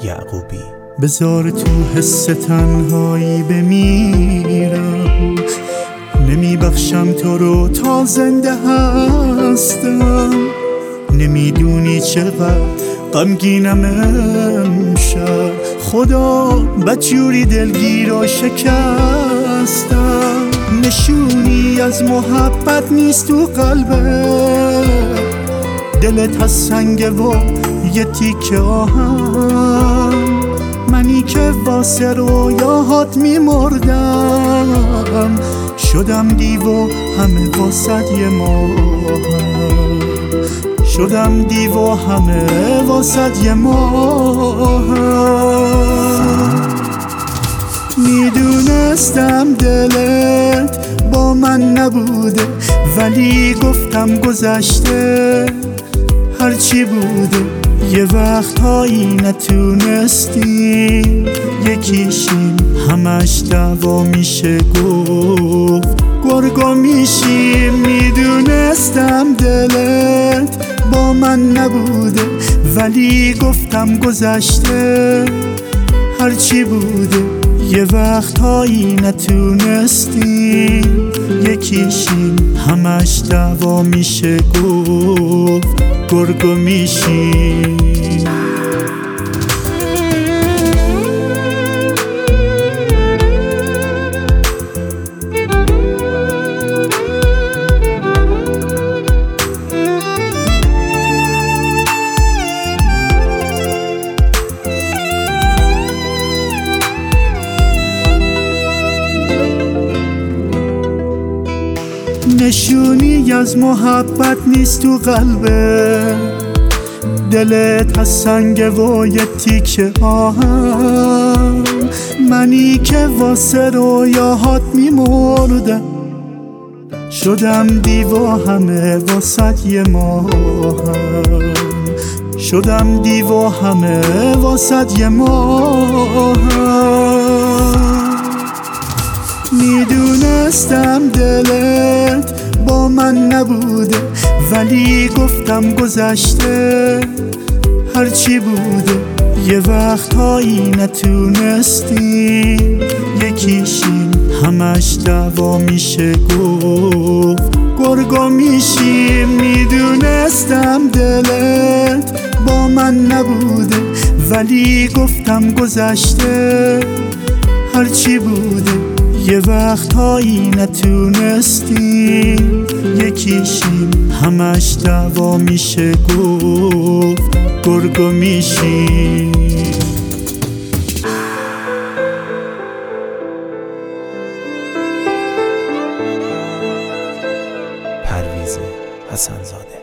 یعقوبی. بذار تو حس تنهایی بمیرم، نمیبخشم تو رو تا زنده هستم. نمیدونی چقدر غمگینم امشب، خدا بدجوری دلگیر و شکستم. نشونی از محبت نیست تو قلبت، دلت از سنگه و یه تیکه آهن. منی که واسه رویاهات میمردم، شدم دیو همه واسد یه ماهم. شدم دیو همه واسد یه ماهم. میدونستم دلت با من نبوده، ولی گفتم گذشته هرچی بوده. یه وقتهایی نتونستی یکیشیم، همش دعوا میشه گفت گرگا میشیم. میدونستم دلت با من نبوده، ولی گفتم گذشته هرچی بوده. یه وقتهایی نتونستی یکیشیم، همش دعوا میشه گفت گرگا میشیم. نشونی از محبت نیست تو قلبه، دلت از سنگه و یه تیکه آهن. منی که واسه رویاهات میمردم، شدم دیو همه واسد یه ماهم. شدم دیو همه واسد یه ماهم. میدونستم دلت با من نبوده، ولی گفتم گذشته هرچی بوده. یه وقتهایی نتونستی یکیشیم، همش دعوا میشه گفت گرگا میشیم. میدونستم دلت با من نبوده، ولی گفتم گذشته هرچی بوده. یه وقتهایی نتونستی یکیشیم، همش دعوا میشه گفت گرگا میشیم. پرویز حسن‌زاده.